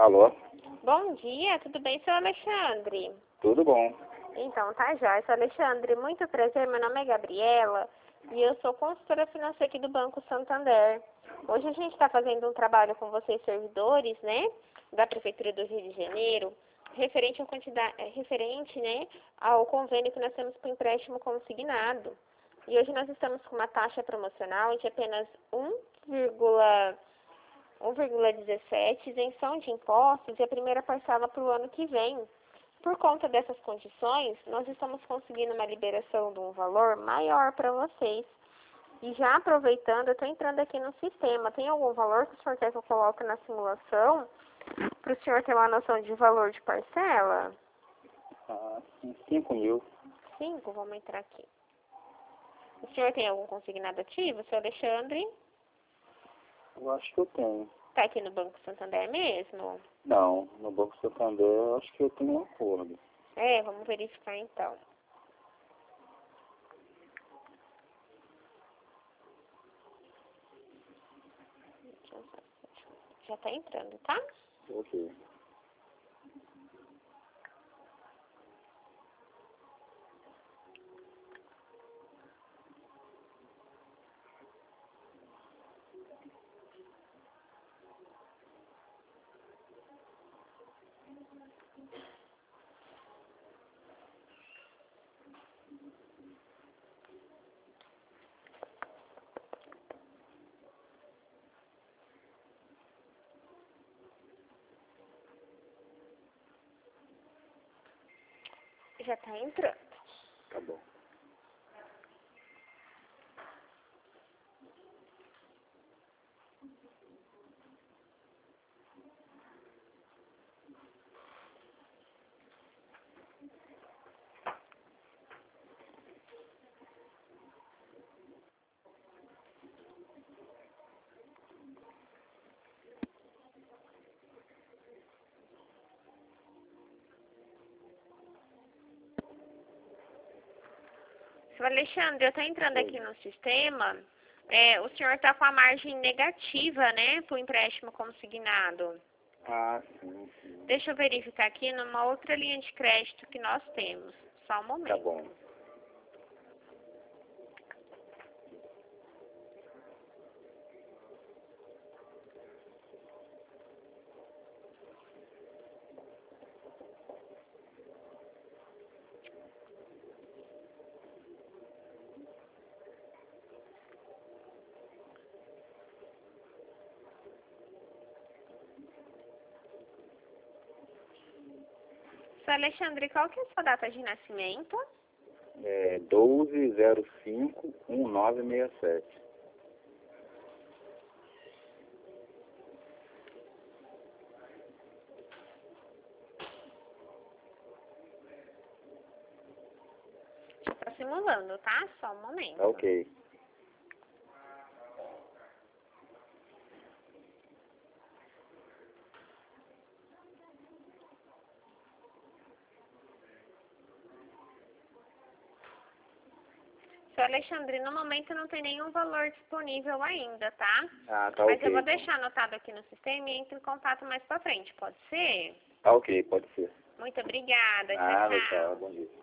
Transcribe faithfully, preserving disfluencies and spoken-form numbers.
Alô? Bom dia, tudo bem, seu Alexandre? Tudo bom. Então, tá jóia, seu Alexandre. Muito prazer, meu nome é Gabriela e eu sou consultora financeira aqui do Banco Santander. Hoje a gente está fazendo um trabalho com vocês, servidores, né, da Prefeitura do Rio de Janeiro, referente, ao quantidade, referente né, ao convênio que nós temos com o empréstimo consignado. E hoje nós estamos com uma taxa promocional de apenas um vírgula dezessete, isenção de impostos e a primeira parcela para o ano que vem. Por conta dessas condições, nós estamos conseguindo uma liberação de um valor maior para vocês. E já aproveitando, eu estou entrando aqui no sistema. Tem algum valor que o senhor quer que eu coloque na simulação? Para o senhor ter uma noção de valor de parcela? Ah, cinco mil. Cinco, vamos entrar aqui. O senhor tem algum consignado ativo, seu Alexandre? Eu acho que eu tenho. Está aqui no Banco Santander mesmo? Não, no Banco Santander eu acho que eu tenho um acordo. É, vamos verificar então. Já está entrando, tá? Ok. Já está entrando. Tá bom. Seu Alexandre, eu estou entrando aqui no sistema. É, o senhor está com a margem negativa, né, para o empréstimo consignado. Ah, sim, sim. Deixa eu verificar aqui numa outra linha de crédito que nós temos. Só um momento. Tá bom. Seu Alexandre, qual que é a sua data de nascimento? É doze zero cinco um nove seis sete. Está simulando, tá? Só um momento. Tá ok. Seu Alexandre, no momento não tem nenhum valor disponível ainda, tá? Ah, tá Mas ok. eu vou então. deixar anotado aqui no sistema e entro em contato mais pra frente, pode ser? Tá ok, pode ser. Muito obrigada, Ah, tchau, tchau, tchau. bom dia.